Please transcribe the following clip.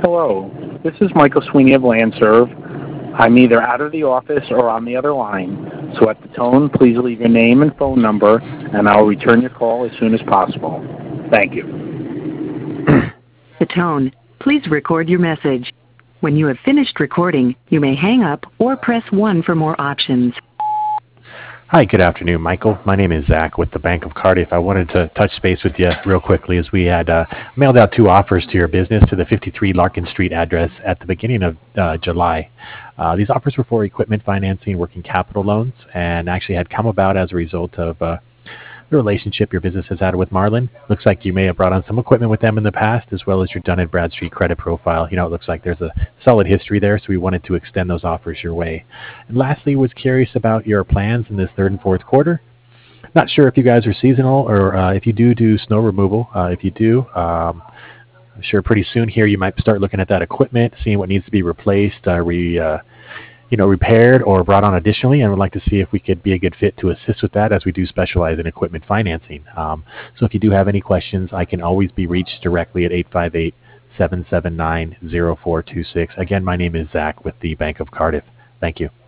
Hello, this is Michael Sweeney of LandServe. I'm either out of the office or on the other line, so at the tone, please leave your name and phone number, and I'll return your call as soon as possible. Thank you. The tone, please record your message. When you have finished recording, you may hang up or press 1 for more options. Hi, good afternoon, Michael. My name is Zach with the Bank of Cardiff. I wanted to touch base with you real quickly as we had mailed out 2 offers to your business to the 53 Larkin Street address at the beginning of July. These offers were for equipment financing, working capital loans, and actually had come about as a result of the relationship your business has had with Marlin. Looks like you may have brought on some equipment with them in the past, as well as your Dun & Bradstreet credit profile. It looks like there's a solid history there, so we wanted to extend those offers your way. And lastly, was curious about your plans in this third and fourth quarter. Not sure if you guys are seasonal or if you do snow removal. If you do, I'm sure pretty soon here you might start looking at that equipment, seeing what needs to be replaced, repaired or brought on additionally, and would like to see if we could be a good fit to assist with that, as we do specialize in equipment financing. So if you do have any questions, I can always be reached directly at 858-779-0426. Again, my name is Zach with the Bank of Cardiff. Thank you.